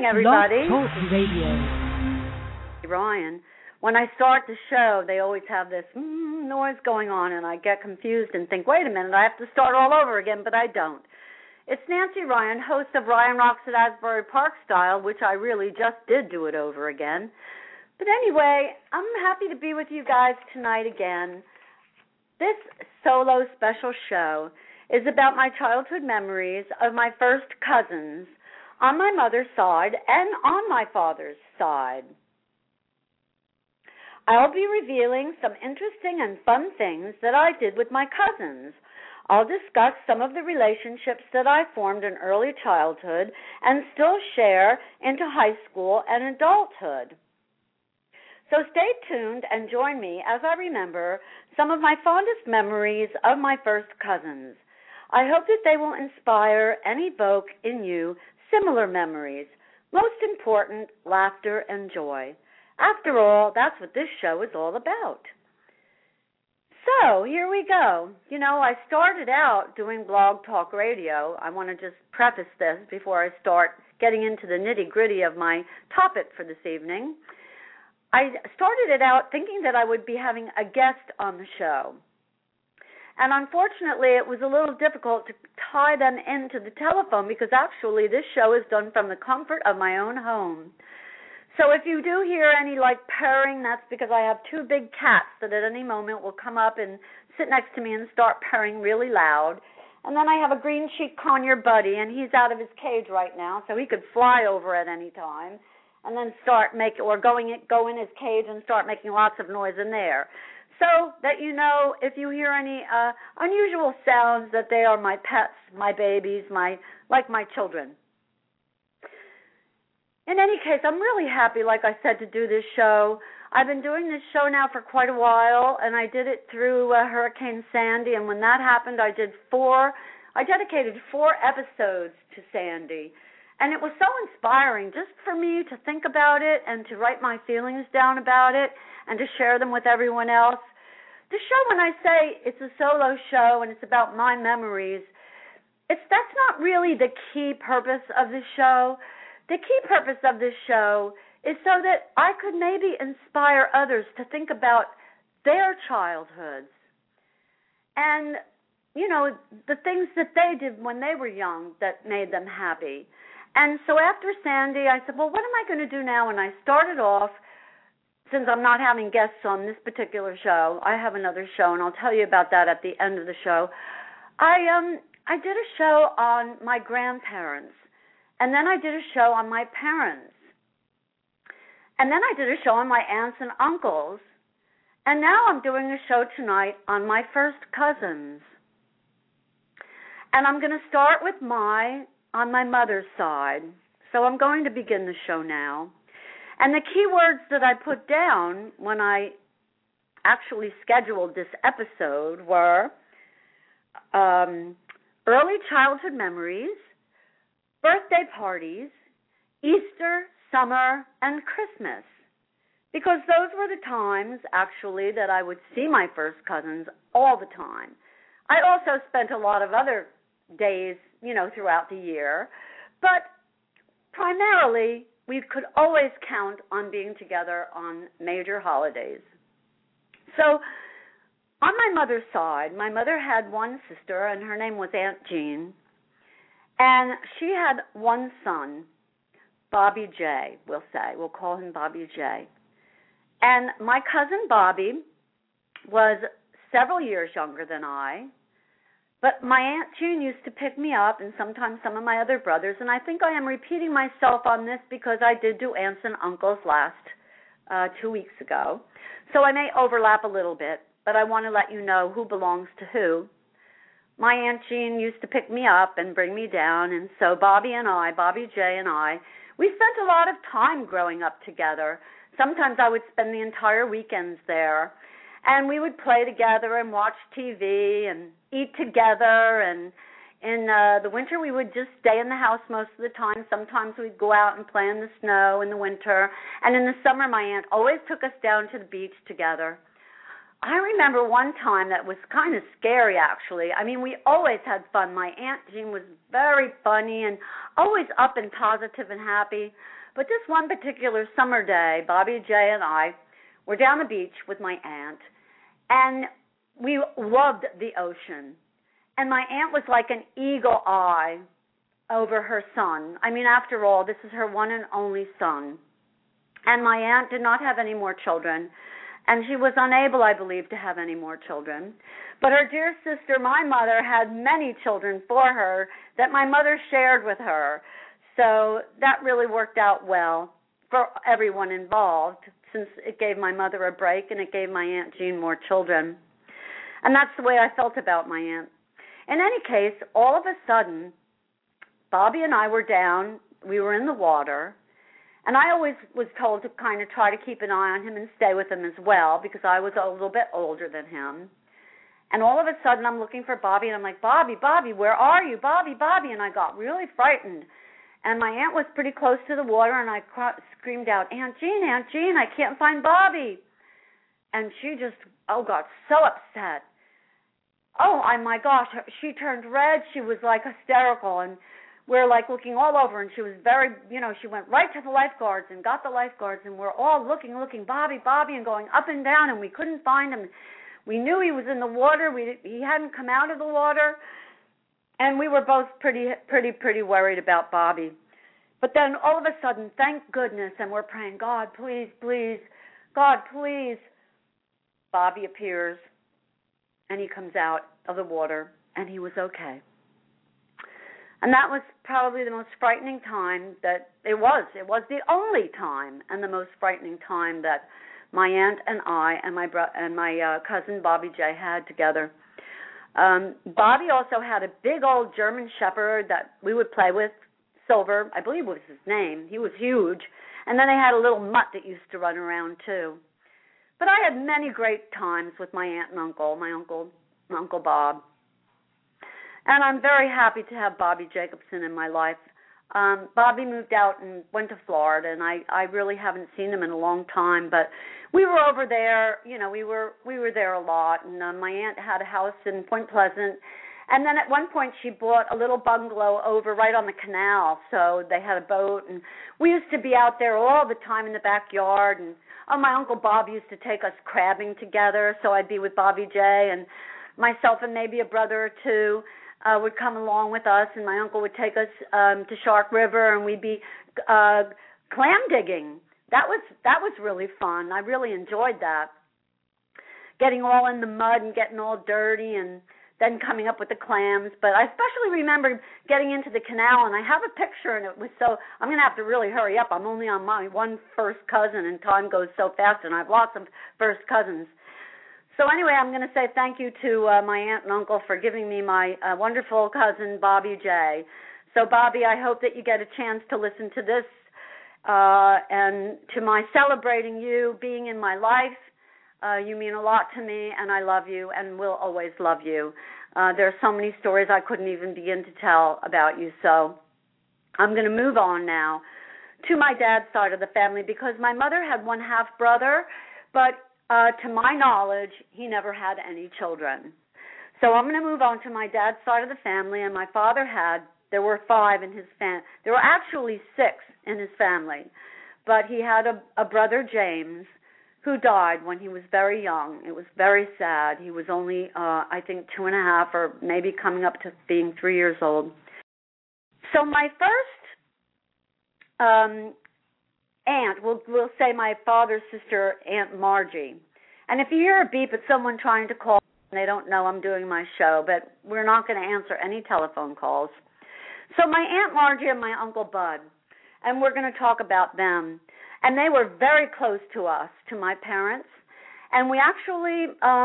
morning, everybody. Blog Talk Radio. Ryan, when I start the show, they always have this noise going on, and I get confused and think, wait a minute, I have to start all over again, but I don't. It's Nancy Ryan, host of Ryan Rocks at Asbury Park Style, which I really just did do it over again. But anyway, I'm happy to be with you guys tonight again. This solo special show is about my childhood memories of my first cousins on my mother's side and on my father's side. I'll be revealing some interesting and fun things that I did with my cousins. I'll discuss some of the relationships that I formed in early childhood and still share into high school and adulthood. So stay tuned and join me as I remember some of my fondest memories of my first cousins. I hope that they will inspire and evoke in you similar memories. Most important, laughter and joy. After all, that's what this show is all about. So, here we go. You know, I started out doing Blog Talk Radio. I want to just preface this before I start getting into the nitty-gritty of my topic for this evening. I started it out thinking that I would be having a guest on the show. And unfortunately, it was a little difficult to tie them into the telephone because actually this show is done from the comfort of my own home. So if you do hear any purring, that's because I have two big cats that at any moment will come up and sit next to me and start purring really loud. And then I have a green cheek conure buddy, and he's out of his cage right now, so he could fly over at any time and then go in his cage and start making lots of noise in there. So that you know, if you hear any unusual sounds, that they are my pets, my babies, my children. In any case, I'm really happy, like I said, to do this show. I've been doing this show now for quite a while, and I did it through Hurricane Sandy, and when that happened, I dedicated 4 episodes to Sandy. And it was so inspiring just for me to think about it and to write my feelings down about it and to share them with everyone else. The show, when I say it's a solo show and it's about my memories, that's not really the key purpose of the show. The key purpose of this show is so that I could maybe inspire others to think about their childhoods and, you know, the things that they did when they were young that made them happy. And so after Sandy, I said, well, what am I going to do now? And I started off, since I'm not having guests on this particular show, I have another show, and I'll tell you about that at the end of the show. I did a show on my grandparents, and then I did a show on my parents, and then I did a show on my aunts and uncles, and now I'm doing a show tonight on my first cousins. And I'm going to start with on my mother's side. So I'm going to begin the show now. And the key words that I put down when I actually scheduled this episode were early childhood memories, birthday parties, Easter, summer, and Christmas. Because those were the times, actually, that I would see my first cousins all the time. I also spent a lot of other days, you know, throughout the year. But primarily, we could always count on being together on major holidays. So on my mother's side, my mother had one sister, and her name was Aunt Jean. And she had one son, Bobby J., we'll say. We'll call him Bobby J. And my cousin Bobby was several years younger than I. But my Aunt June used to pick me up, and sometimes some of my other brothers, and I think I am repeating myself on this because I did do aunts and uncles last 2 weeks ago. So I may overlap a little bit, but I want to let you know who belongs to who. My Aunt Jean used to pick me up and bring me down, and so Bobby J and I, we spent a lot of time growing up together. Sometimes I would spend the entire weekends there. And we would play together and watch TV and eat together. And in the winter, we would just stay in the house most of the time. Sometimes we'd go out and play in the snow in the winter. And in the summer, my aunt always took us down to the beach together. I remember one time that was kind of scary, actually. I mean, we always had fun. My Aunt Jean was very funny and always up and positive and happy. But this one particular summer day, Bobby J and I were down the beach with my aunt, and we loved the ocean. And my aunt was like an eagle eye over her son. I mean, after all, this is her one and only son. And my aunt did not have any more children, and she was unable, I believe, to have any more children. But her dear sister, my mother, had many children for her that my mother shared with her. So that really worked out well for everyone involved, since it gave my mother a break and it gave my Aunt Jean more children. And that's the way I felt about my aunt. In any case, all of a sudden, Bobby and I were down. We were in the water. And I always was told to kind of try to keep an eye on him and stay with him as well, because I was a little bit older than him. And all of a sudden, I'm looking for Bobby, and I'm like, Bobby, Bobby, where are you? Bobby, Bobby. And I got really frightened. And my aunt was pretty close to the water, and I screamed out, Aunt Jean, I can't find Bobby. And she just, got so upset. Oh, my gosh, she turned red. She was like hysterical, and we're like looking all over, and she was very, she went right to the lifeguards and got the lifeguards, and we're all looking, Bobby, Bobby, and going up and down, and we couldn't find him. We knew he was in the water. He hadn't come out of the water, and we were both pretty worried about Bobby. But then all of a sudden, thank goodness, and we're praying, God, please, please, God, please. Bobby appears, and he comes out of the water, and he was okay. And that was probably the most frightening time that it was. It was the only time and the most frightening time that my aunt and I and my cousin Bobby J had together. Bobby also had a big old German Shepherd that we would play with, Silver, I believe was his name. He was huge. And then they had a little mutt that used to run around too. But I had many great times with my aunt and uncle, my Uncle Bob. And I'm very happy to have Bobby Jacobson in my life. Bobby moved out and went to Florida, and I really haven't seen him in a long time. But we were over there, we were there a lot. And my aunt had a house in Point Pleasant, and then at one point she bought a little bungalow over right on the canal. So they had a boat, and we used to be out there all the time in the backyard. And my Uncle Bob used to take us crabbing together, so I'd be with Bobby J, and myself and maybe a brother or two would come along with us, and my uncle would take us to Shark River, and we'd be clam digging. That was really fun. I really enjoyed that. Getting all in the mud and getting all dirty, and then coming up with the clams. But I especially remember getting into the canal, and I have a picture, and it was so, I'm going to have to really hurry up. I'm only on my one first cousin, and time goes so fast, and I have lots of first cousins. So anyway, I'm going to say thank you to my aunt and uncle for giving me my wonderful cousin, Bobby J. So, Bobby, I hope that you get a chance to listen to this and to my celebrating you being in my life. You mean a lot to me, and I love you and will always love you. There are so many stories I couldn't even begin to tell about you. So I'm going to move on now to my dad's side of the family, because my mother had one half-brother, but to my knowledge, he never had any children. So I'm going to move on to my dad's side of the family, and my father there were 5 in his family. There were actually 6 in his family, but he had a brother, James, who died when he was very young. It was very sad. He was only, I think, 2.5 or maybe coming up to being 3 years old. So my first aunt, we'll say my father's sister, Aunt Margie. And if you hear a beep, it's someone trying to call, and they don't know I'm doing my show, but we're not going to answer any telephone calls. So my Aunt Margie and my Uncle Bud, and we're going to talk about them. And they were very close to us, to my parents. And we actually,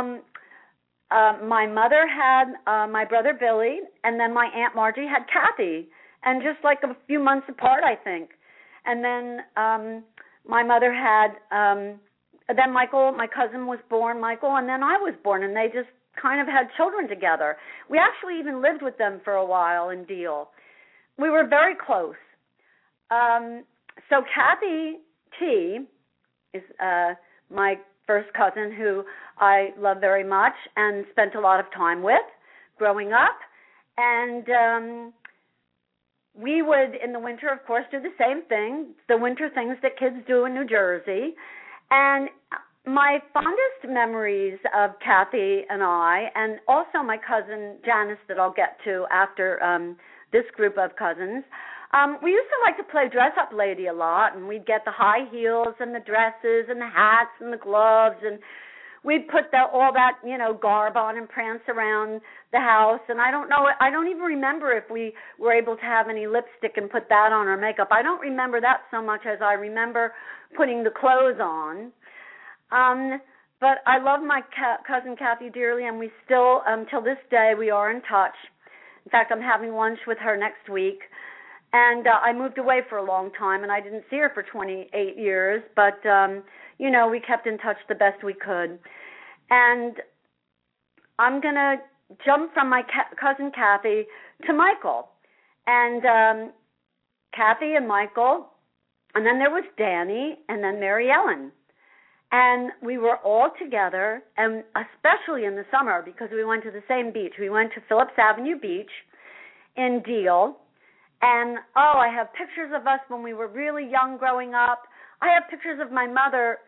my mother had my brother Billy, and then my Aunt Margie had Kathy, and just like a few months apart, I think. And then my mother had, then Michael, my cousin was born, Michael, and then I was born, and they just kind of had children together. We actually even lived with them for a while in Deal. We were very close. So Kathy T is my first cousin who I love very much and spent a lot of time with growing up. And we would, in the winter, of course, do the same thing, the winter things that kids do in New Jersey. And my fondest memories of Kathy and I, and also my cousin Janice that I'll get to after this group of cousins, we used to like to play dress-up lady a lot, and we'd get the high heels and the dresses and the hats and the gloves, and we'd put all that, garb on and prance around the house. And I don't even remember if we were able to have any lipstick and put that on or makeup. I don't remember that so much as I remember putting the clothes on. But I love my cousin Kathy dearly, and we still, till this day, we are in touch. In fact, I'm having lunch with her next week. And I moved away for a long time, and I didn't see her for 28 years. But, we kept in touch the best we could. And I'm going to jump from my cousin Kathy to Michael. And Kathy and Michael, and then there was Danny, and then Mary Ellen. And we were all together, and especially in the summer, because we went to the same beach. We went to Phillips Avenue Beach in Deal. And, I have pictures of us when we were really young growing up. I have pictures of my mother,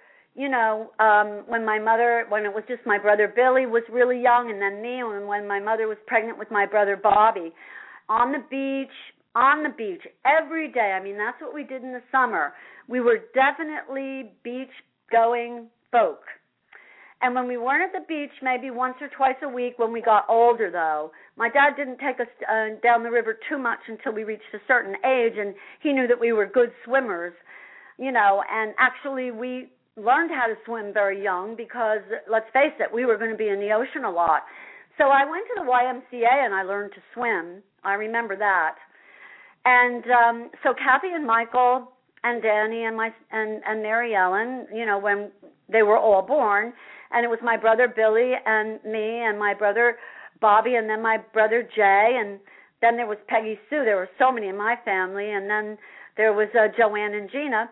when it was just my brother Billy was really young, and then me, and when my mother was pregnant with my brother Bobby. On the beach, every day. I mean, that's what we did in the summer. We were definitely beach-going folk. And when we weren't at the beach, maybe once or twice a week when we got older, though, my dad didn't take us down the river too much until we reached a certain age, and he knew that we were good swimmers, and actually we learned how to swim very young because, let's face it, we were going to be in the ocean a lot. So I went to the YMCA and I learned to swim. I remember that. And so Kathy and Michael and Danny and Mary Ellen, when they were all born, and it was my brother Billy and me and my brother Bobby and then my brother Jay, and then there was Peggy Sue. There were so many in my family, and then there was Joanne and Gina.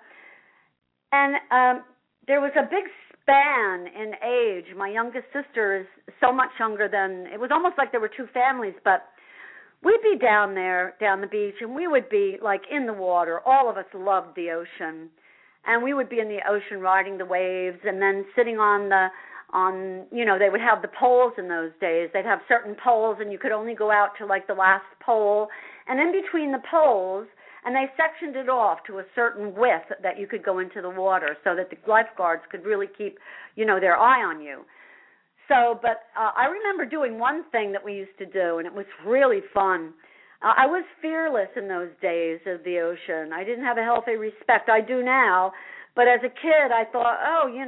And there was a big span in age. My youngest sister is so much younger than, it was almost like there were two families, but we'd be down the beach, and we would be like in the water. All of us loved the ocean. And we would be in the ocean riding the waves and then sitting they would have the poles in those days. They'd have certain poles, and you could only go out to like the last pole. And in between the poles, and they sectioned it off to a certain width that you could go into the water so that the lifeguards could really keep, their eye on you. So, but I remember doing one thing that we used to do, and it was really fun. I was fearless in those days of the ocean. I didn't have a healthy respect. I do now. But as a kid, I thought,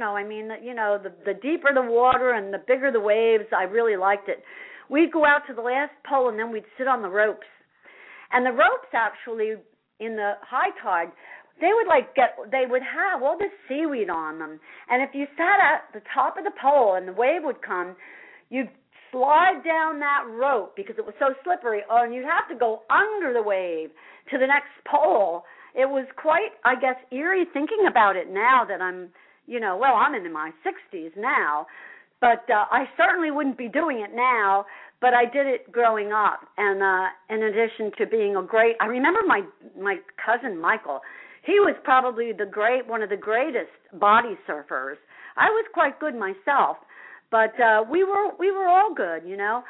the deeper the water and the bigger the waves, I really liked it. We'd go out to the last pole, and then we'd sit on the ropes. And the ropes actually, in the high tide, they would have all this seaweed on them. And if you sat at the top of the pole and the wave would come, you'd slide down that rope because it was so slippery, and you'd have to go under the wave to the next pole. It was quite, I guess, eerie thinking about it now that I'm in my 60s now, but I certainly wouldn't be doing it now, but I did it growing up. And in addition to being I remember my cousin Michael. He was probably one of the greatest body surfers. I was quite good myself. But we were all good,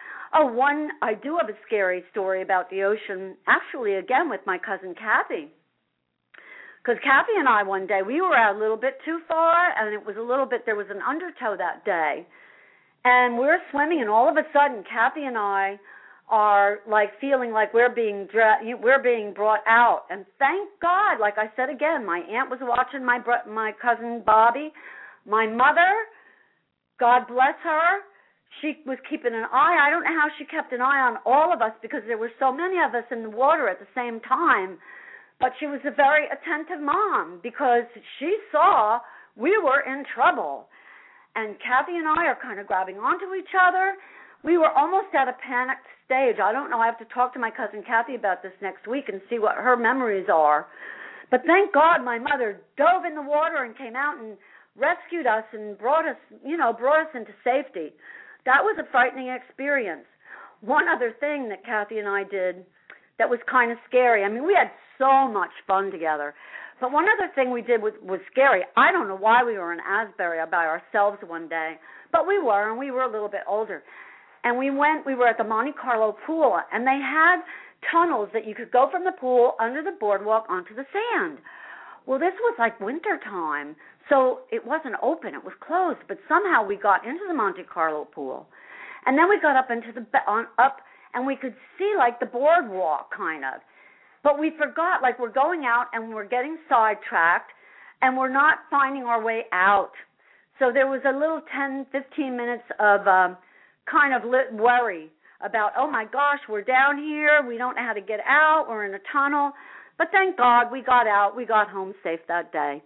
I do have a scary story about the ocean, actually, again, with my cousin Kathy. Because Kathy and I, one day, we were out a little bit too far, and there was an undertow that day. And we're swimming, and all of a sudden, Kathy and I are, feeling like we're being brought out. And thank God, like I said again, my aunt was watching my cousin Bobby. My mother, God bless her, she was keeping an eye. I don't know how she kept an eye on all of us because there were so many of us in the water at the same time. But she was a very attentive mom because she saw we were in trouble. And Kathy and I are kind of grabbing onto each other. We were almost at a panicked stage. I don't know. I have to talk to my cousin Kathy about this next week and see what her memories are. But thank God my mother dove in the water and came out and rescued us and brought us into safety. That was a frightening experience. One other thing that Kathy and I did that was kind of scary. I mean, we had so much fun together. But one other thing we did was scary. I don't know why we were in Asbury by ourselves one day, but we were, and we were a little bit older. And we were at the Monte Carlo pool, and they had tunnels that you could go from the pool under the boardwalk onto the sand. Well, this was like winter time, so it wasn't open. It was closed, but somehow we got into the Monte Carlo pool. And then we got up into and we could see like the boardwalk kind of. But we forgot, like we're going out and we're getting sidetracked and we're not finding our way out. So there was a little 10, 15 minutes of kind of worry about, oh my gosh, we're down here, we don't know how to get out, we're in a tunnel. But thank God we got out, we got home safe that day.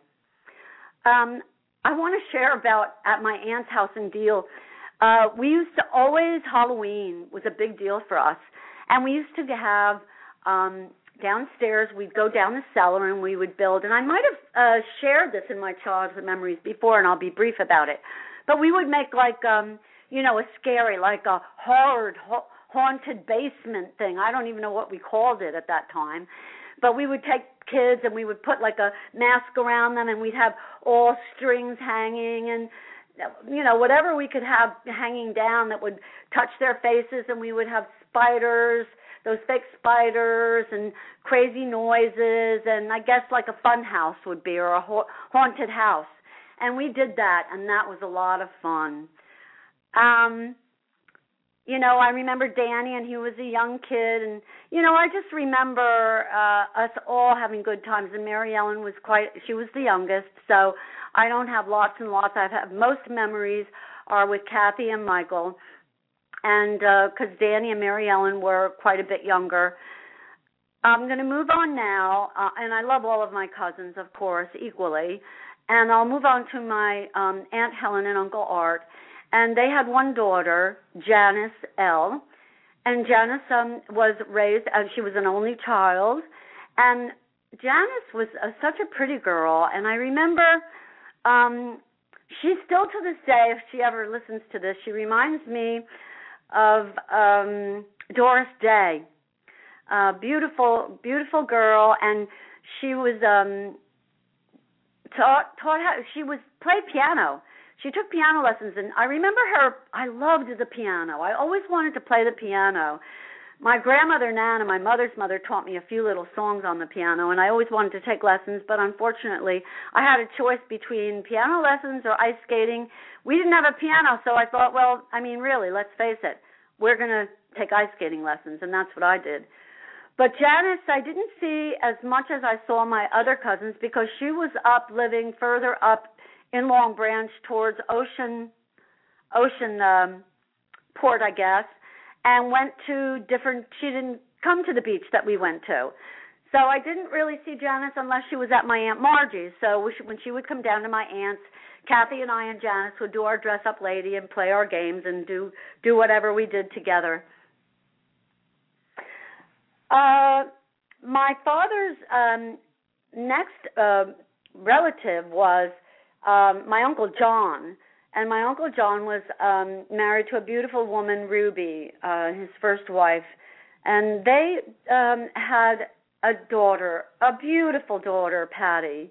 I want to share about at my aunt's house in Deal. We used to always, Halloween was a big deal for us. And we used to have downstairs, we'd go down the cellar and we would build. And I might have shared this in my childhood memories before, and I'll be brief about it. But we would make like, a scary, like a haunted basement thing. I don't even know what we called it at that time. But we would take kids and we would put like a mask around them and we'd have all strings hanging and, whatever we could have hanging down that would touch their faces, and we would have spiders, those fake spiders and crazy noises, and I guess like a fun house would be, or a haunted house. And we did that, and that was a lot of fun. I remember Danny, and he was a young kid, and, I just remember us all having good times, and Mary Ellen she was the youngest, so I don't have lots and lots. Most memories are with Kathy and Michael, and because Danny and Mary Ellen were quite a bit younger. I'm going to move on now, and I love all of my cousins, of course, equally, and I'll move on to my Aunt Helen and Uncle Art. And they had one daughter, Janice L., and Janice was raised, she was an only child, and Janice was such a pretty girl, and I remember she still to this day, if she ever listens to this, she reminds me of Doris Day, beautiful, beautiful girl, and she was taught how, played piano. She took piano lessons, and I remember her, I loved the piano. I always wanted to play the piano. My grandmother, Nana, my mother's mother, taught me a few little songs on the piano, and I always wanted to take lessons, but unfortunately, I had a choice between piano lessons or ice skating. We didn't have a piano, so I thought, well, I mean, really, let's face it, we're going to take ice skating lessons, and that's what I did. But Janice, I didn't see as much as I saw my other cousins because she was living further up in Long Branch towards Ocean Port, I guess, and went to she didn't come to the beach that we went to. So I didn't really see Janice unless she was at my Aunt Margie's. So when she would come down to my aunt's, Kathy and I and Janice would do our dress-up lady and play our games and do whatever we did together. My father's next relative was my Uncle John, and my Uncle John was married to a beautiful woman, Ruby, his first wife, and they had a daughter, a beautiful daughter, Patty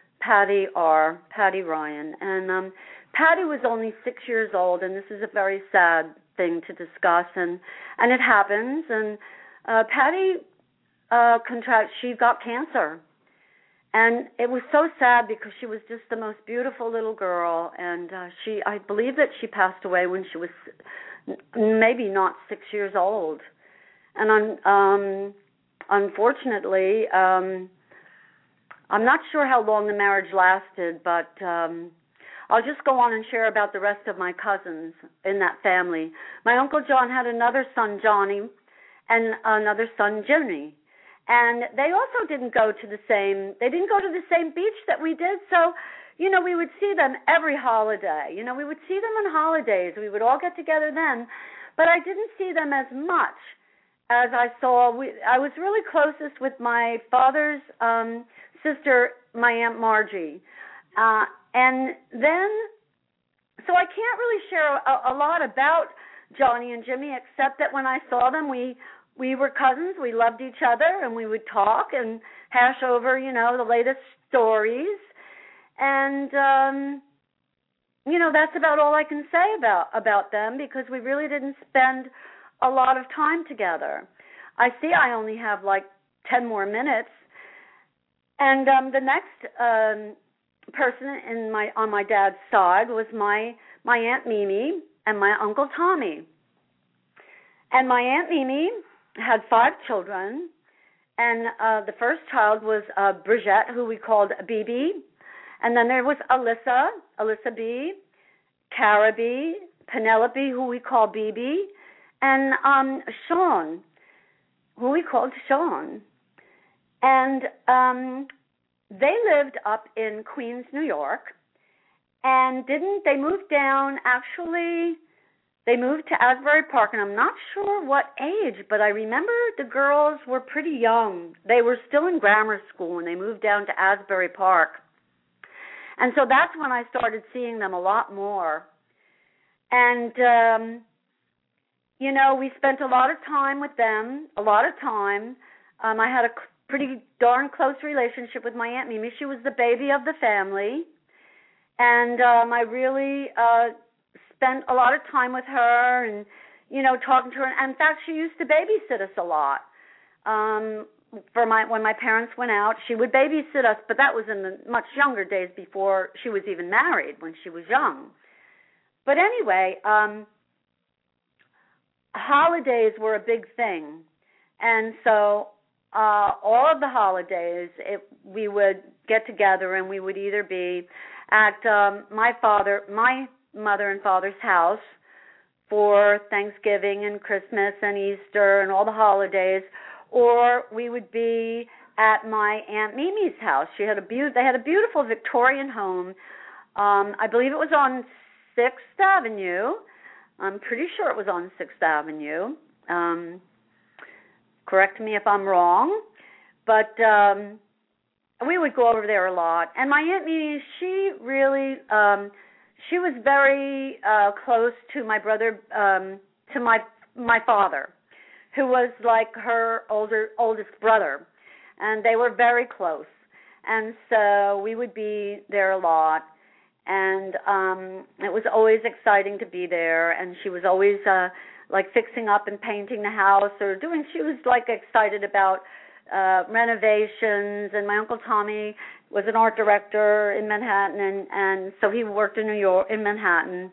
Ryan, and Patty was only 6 years old, and this is a very sad thing to discuss, and it happens, and Patty she got cancer. And it was so sad because she was just the most beautiful little girl, and I believe that she passed away when she was maybe not 6 years old. And unfortunately, I'm not sure how long the marriage lasted, but I'll just go on and share about the rest of my cousins in that family. My Uncle John had another son, Johnny, and another son, Jimmy. And they also didn't go to the same beach that we did. So, we would see them every holiday. We would see them on holidays. We would all get together then. But I didn't see them as much as I saw. I was really closest with my father's sister, my Aunt Margie. And then, so I can't really share a lot about Johnny and Jimmy, except that when I saw them, we were cousins. We loved each other, and we would talk and hash over, the latest stories. And, that's about all I can say about them, because we really didn't spend a lot of time together. I see I only have like 10 more minutes. And the next person on my dad's side was my Aunt Mimi and my Uncle Tommy. And my Aunt Mimi had 5 children, and the first child was Bridget, who we called BB, and then there was Alyssa B, Cara B, Penelope, who we call BB, and Sean, who we called Sean. And they lived up in Queens, New York, and they moved down, actually, they moved to Asbury Park, and I'm not sure what age, but I remember the girls were pretty young. They were still in grammar school when they moved down to Asbury Park. And so that's when I started seeing them a lot more. And, we spent a lot of time with them, a lot of time. I had a pretty darn close relationship with my Aunt Mimi. She was the baby of the family. And I really spent a lot of time with her and, talking to her. And in fact, she used to babysit us a lot. When my parents went out, she would babysit us, but that was in the much younger days before she was even married, when she was young. But anyway, holidays were a big thing. And so all of the holidays, we would get together, and we would either be at my mother and father's house for Thanksgiving and Christmas and Easter and all the holidays, or we would be at my Aunt Mimi's house. They had a beautiful Victorian home. I believe it was on 6th Avenue. I'm pretty sure it was on 6th Avenue. Correct me if I'm wrong. But we would go over there a lot. And my Aunt Mimi, she really, she was very close to my brother, to my father, who was like her oldest brother. And they were very close. And so we would be there a lot. And it was always exciting to be there. And she was always like fixing up and painting the house she was like excited about renovations. And my Uncle Tommy was an art director in Manhattan, and so he worked in Manhattan.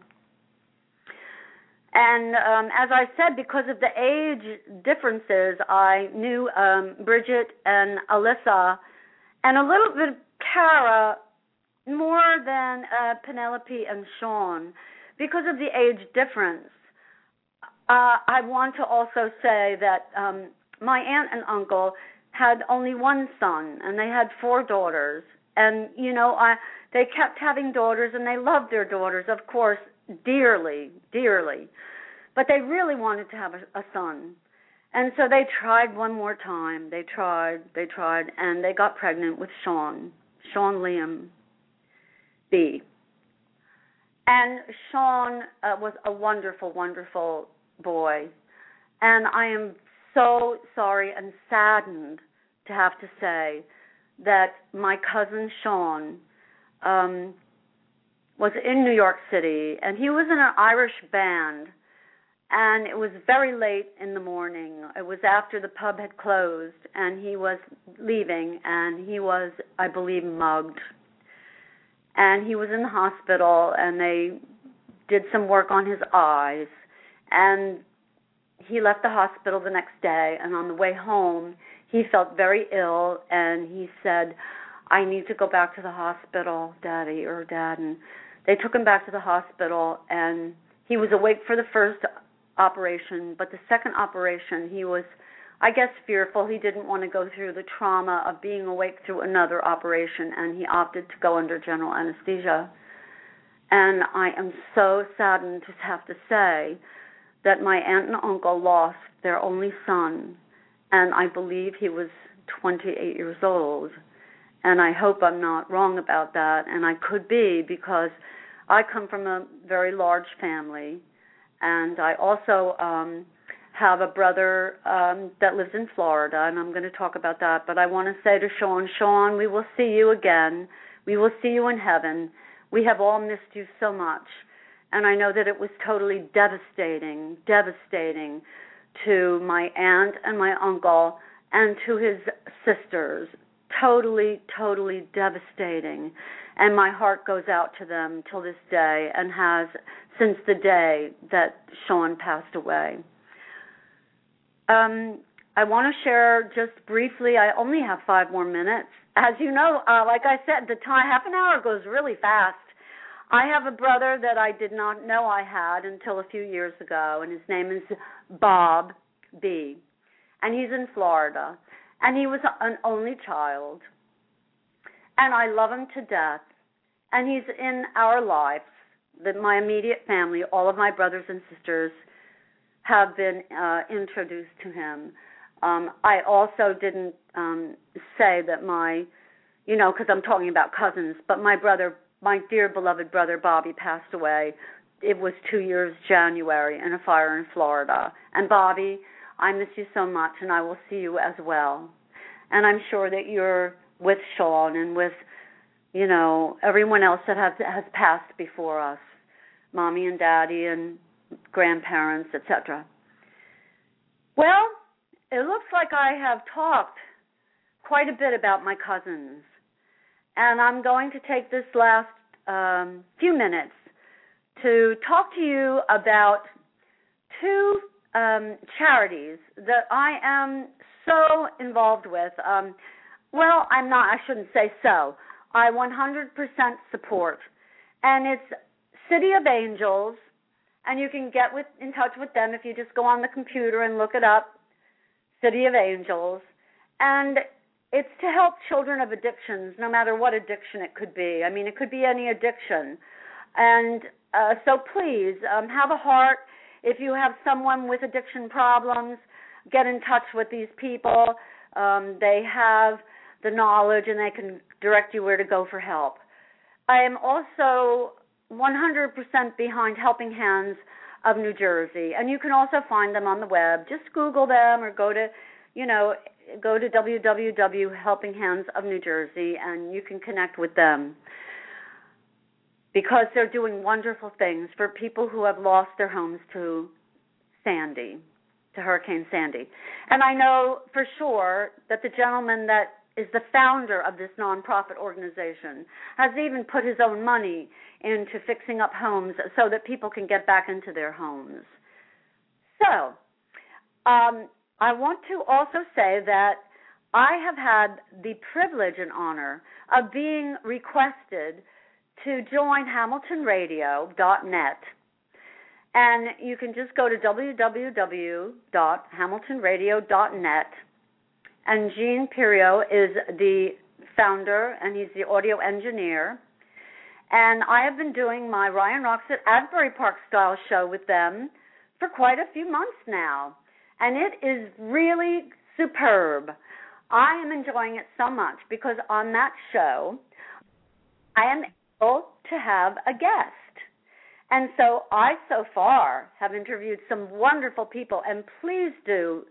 And as I said, because of the age differences, I knew Bridget and Alyssa, and a little bit of Cara, more than Penelope and Sean, because of the age difference. I want to also say that my aunt and uncle had only one son, and they had 4 daughters. And, they kept having daughters, and they loved their daughters, of course, dearly, dearly. But they really wanted to have a son. And so they tried one more time. They tried, and they got pregnant with Sean Liam B. And Sean was a wonderful, wonderful boy. And I am so sorry and saddened to have to say that my cousin Sean was in New York City, and he was in an Irish band, and it was very late in the morning. It was after the pub had closed, and he was leaving, and he was, I believe, mugged. And he was in the hospital, and they did some work on his eyes, and he left the hospital the next day, and on the way home, he felt very ill, and he said, I need to go back to the hospital, Daddy or Dad. And they took him back to the hospital, and he was awake for the first operation, but the second operation, he was, I guess, fearful. He didn't want to go through the trauma of being awake through another operation, and he opted to go under general anesthesia. And I am so saddened to have to say that my aunt and uncle lost their only son, and I believe he was 28 years old. And I hope I'm not wrong about that, and I could be, because I come from a very large family, and I also have a brother that lives in Florida, and I'm going to talk about that. But I want to say to Sean, we will see you again. We will see you in heaven. We have all missed you so much. And I know that it was totally devastating to my aunt and my uncle and to his sisters. Totally devastating. And my heart goes out to them till this day, and has since the day that Sean passed away. I want to share just briefly, I only have 5 more minutes. As you know, like I said, the time, half an hour goes really fast. I have a brother that I did not know I had until a few years ago, and his name is Bob B., and he's in Florida, and he was an only child, and I love him to death, and he's in our lives, my immediate family, all of my brothers and sisters have been introduced to him. I also didn't say that because I'm talking about cousins, but my dear beloved brother Bobby passed away. It was 2 years January in a fire in Florida. And Bobby, I miss you so much, and I will see you as well. And I'm sure that you're with Sean and with, everyone else that has passed before us, Mommy and Daddy and grandparents, etc. Well, it looks like I have talked quite a bit about my cousins. And I'm going to take this last few minutes to talk to you about 2 charities that I am so involved with. I'm not, I shouldn't say so. I 100% support. And it's City of Angels, and you can get in touch with them if you just go on the computer and look it up, City of Angels. And it's to help children of addictions, no matter what addiction it could be. I mean, it could be any addiction. And so please, have a heart. If you have someone with addiction problems, get in touch with these people. They have the knowledge, and they can direct you where to go for help. I am also 100% behind Helping Hands of New Jersey, and you can also find them on the web. Just Google them, or go to www. Helping Hands of New Jersey, and you can connect with them, because they're doing wonderful things for people who have lost their homes to Hurricane Sandy. And I know for sure that the gentleman that is the founder of this nonprofit organization has even put his own money into fixing up homes so that people can get back into their homes. So, I want to also say that I have had the privilege and honor of being requested to join HamiltonRadio.net. And you can just go to www.hamiltonradio.net. And Gene Perio is the founder, and he's the audio engineer. And I have been doing my Ryan Rocks at Asbury Park style show with them for quite a few months now. And it is really superb. I am enjoying it so much because on that show, I am able to have a guest. And so I so far have interviewed some wonderful people. And please do,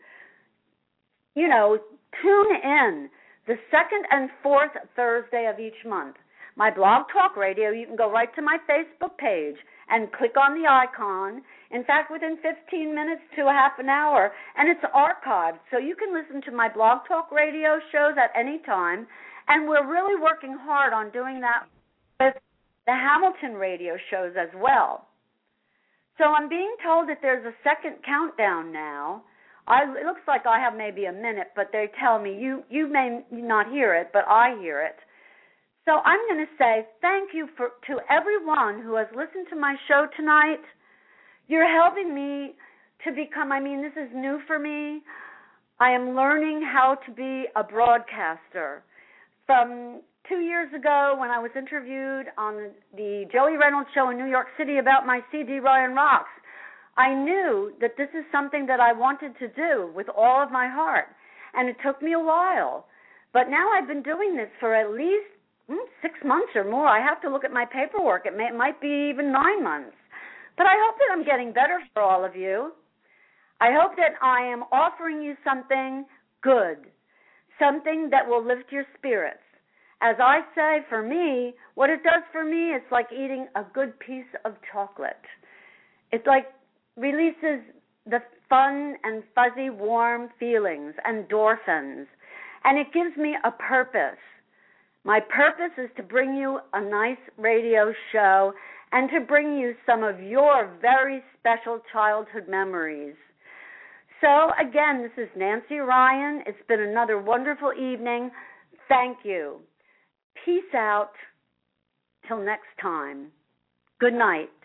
tune in the 2nd and 4th Thursday of each month. My Blog Talk Radio, you can go right to my Facebook page and click on the icon. In fact, within 15 minutes to a half an hour, and it's archived. So you can listen to my Blog Talk Radio shows at any time. And we're really working hard on doing that with the Hamilton radio shows as well. So I'm being told that there's a second countdown now. It looks like I have maybe a minute, but they tell me you may not hear it, but I hear it. So I'm going to say thank you to everyone who has listened to my show tonight. You're helping me to become, this is new for me. I am learning how to be a broadcaster. From 2 years ago when I was interviewed on the Joey Reynolds show in New York City about my CD, Ryan Rocks, I knew that this is something that I wanted to do with all of my heart. And it took me a while. But now I've been doing this for at least 6 months or more. I have to look at my paperwork. It might be even 9 months. But I hope that I'm getting better for all of you. I hope that I am offering you something good, something that will lift your spirits. As I say, for me, what it does for me, it's like eating a good piece of chocolate. It like releases the fun and fuzzy warm feelings, endorphins, and it gives me a purpose. My purpose is to bring you a nice radio show and to bring you some of your very special childhood memories. So again, this is Nancy Ryan. It's been another wonderful evening. Thank you. Peace out. Till next time. Good night.